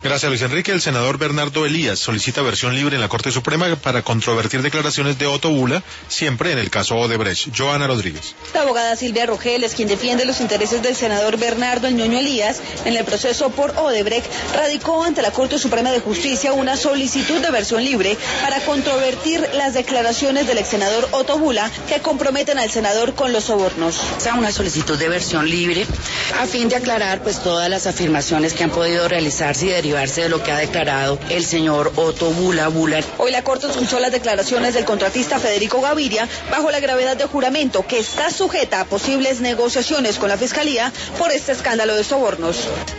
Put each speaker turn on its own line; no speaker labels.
Gracias, Luis Enrique. El senador Bernardo Elías solicita versión libre en la Corte Suprema para controvertir declaraciones de Otto Bula, siempre en el caso Odebrecht. Joana Rodríguez.
La abogada Silvia Rogel es quien defiende los intereses del senador Bernardo El Ñoño Elías en el proceso por Odebrecht. Radicó ante la Corte Suprema de Justicia una solicitud de versión libre para controvertir las declaraciones del ex senador Otto Bula que comprometen al senador con los sobornos.
Una solicitud de versión libre a fin de aclarar pues todas las afirmaciones que han podido realizarse y derivarse de lo que ha declarado el señor Otto Bula.
Hoy la Corte escuchó las declaraciones del contratista Federico Gaviria bajo la gravedad de juramento que está sujeta a posibles negociaciones con la Fiscalía por este escándalo de sobornos.